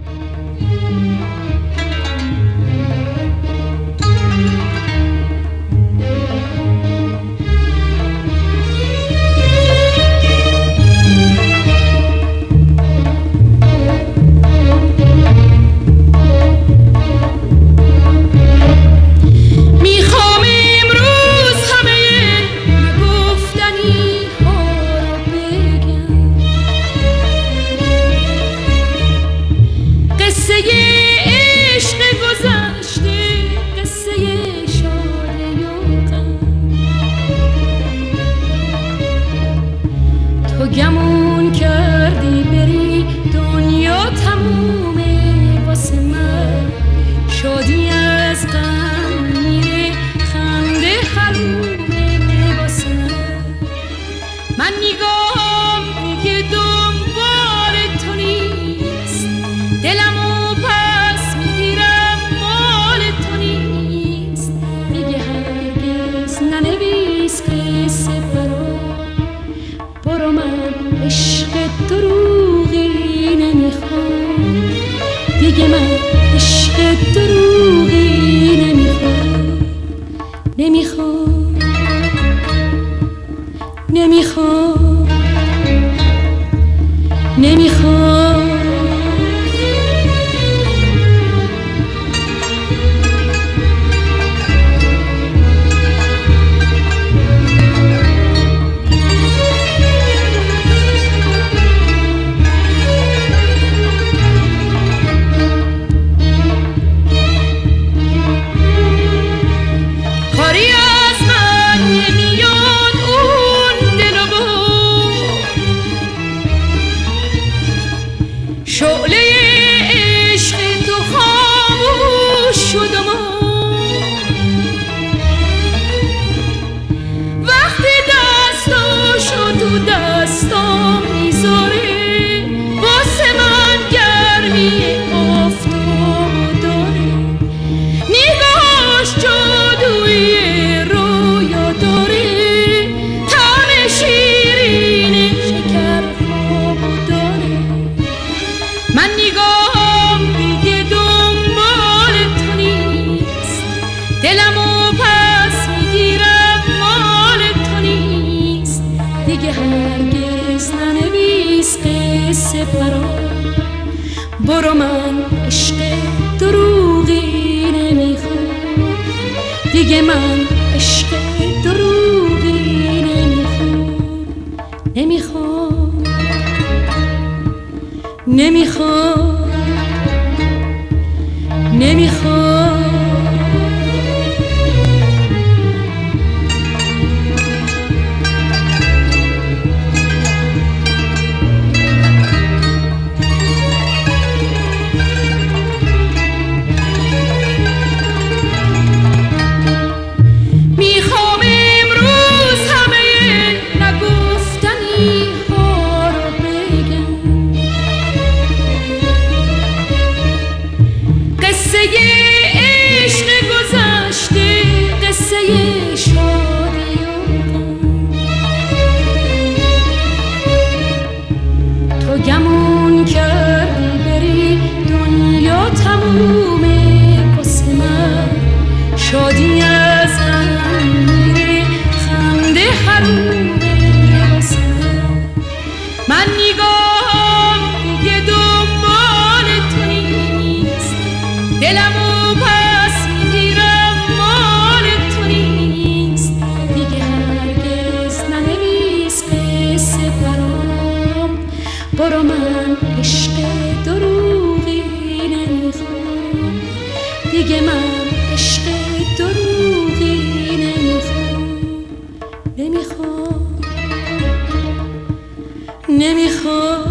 تو گمون کردی بری دنیا تمومه واسه من، شادی از غم میره خنده حرومه واسه من نگاهم دیگه دنبال تو نیست، دلمو پس میگیرم مال تو نیست، میگه هرگز ننویس قصه برو من عشق دروغی نمیخوام، دیگه من عشق دروغی نمیخوام، نمیخوام نمیخوام نمیخوام. شعله عشق تو خاموش شدم، وقتی دستاشو تو دستام میذاره واسه من گرمی آفتاب داره، نگاهش جادوی رویا داره، طعم شیرین شکر خواب داره. من نگاهم دیگه دنبال تو نیست، دلمو پس میگیرم مال تو نیست، دیگه هرگز ننویس قصه برو من عشق دروغی نمیخوام، دیگه من عشق دروغی نمیخوام، نمیخوام نمیخوام. میخوام امروز همه نگفتنی ها رو بگم، قصه عشق گذشته، قصه شادی و غم. تو گمون کردی بری دنیا تمومه واسه من، شادی از غم میره خنده حرومه واسه من نگاهم دیگه دنبال تو نیست، دلمو پس میگیرم مال تو نیست، دیگه هرگز ننویس قصه برو من عشق دروغی نمیخوام، دیگه من عشق دروغی نمیخوام، نمیخوام